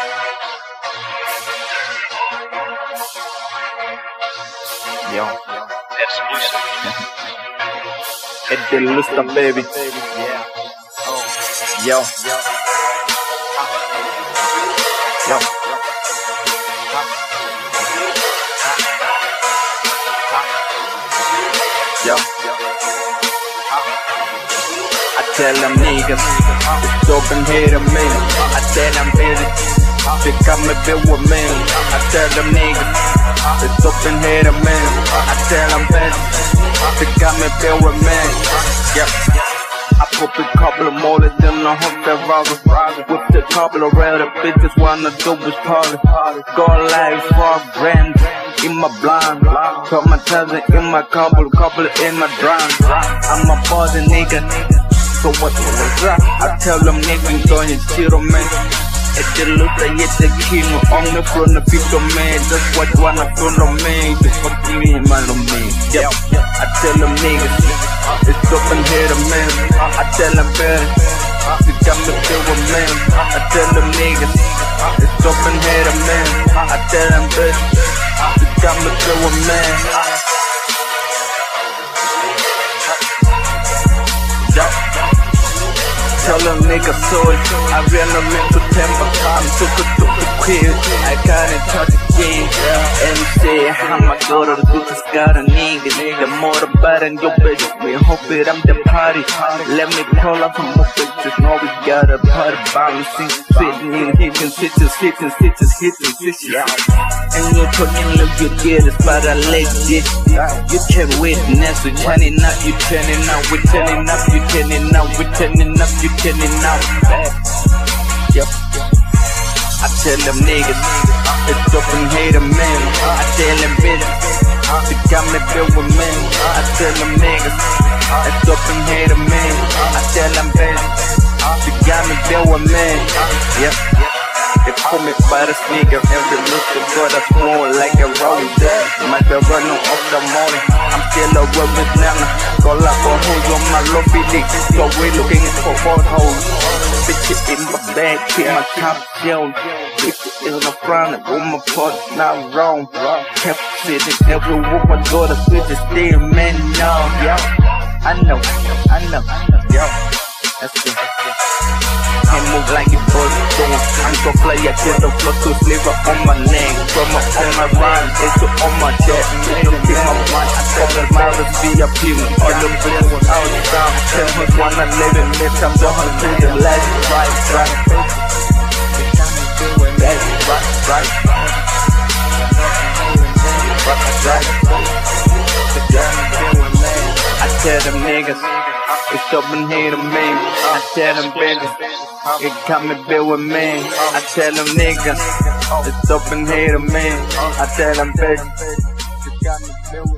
Yo. Exclusive. It's the Lusta, baby. Yo. Yo. Yo. I tell them niggas, it's open here to me. I tell them busy, they come and build with me. I tell them niggas, it's open here to me. I tell them busy, they come and build with me. Yep. I put a couple of more than a hundred rounds. With the couple of red bitches wanna do is party. Go live for grand in my blind. Put my cousin in my couple in my drum. I'm a body nigga, so what the fuck? I tell them niggas go and chill man. It's the Lusta, it's the king on the front of people man. That's what wanna follow me. Just fuck me and my little man. Yep. I tell them niggas, it's open here to man. I tell them better, you got me feel with man. I tell them niggas, it's open here to man. I tell them better, you got me feel with man. Tell them niggas sorry, I ran them into temper. I'm super quick, I can't touch the game. And say, how my daughter the bitches got a nigga. The more the better, and your bitches we hope it, I'm the party. Let me pull up from my bitches, know we got a party bouncing. Sitting in, hitting stitches. And you're talking, look, you get it, but I like this. You can witness, we're turning up, you turning up, we're turning up, you turning up, we're turning up, you turning up. Yep. I tell them niggas, it's open here to men. I tell them bitches, they got me built with men. I tell them niggas, it's open here to men. I tell them bitches, they got me built with men. Yep. They call me by this nigga, every look the God I small like a rose. Might be running off the morning, I'm still a world with Nana. Call up for hoes on my lobby dick, so we looking for potholes. Bitch it in my bag, keep my top down. Bitch it in the front, with my pot not wrong. Kept sitting every walk I go to switch it, stay man now. Yo, I know, yo, that's it. Can't move like it was doing. I'm so play I kill the floor to sleep up on my neck. From up on my rhyme, it's on my chest. Don't keep my mind, I call the virus VIP. All the bitches out of town. Tell me wanna live in this, I'm the hunt to the last. Right. I tell them niggas, it's open here to me. I tell them bitches, it come and build with me. I tell them niggas, it's open here to me. I tell them bitches, it got me build with me.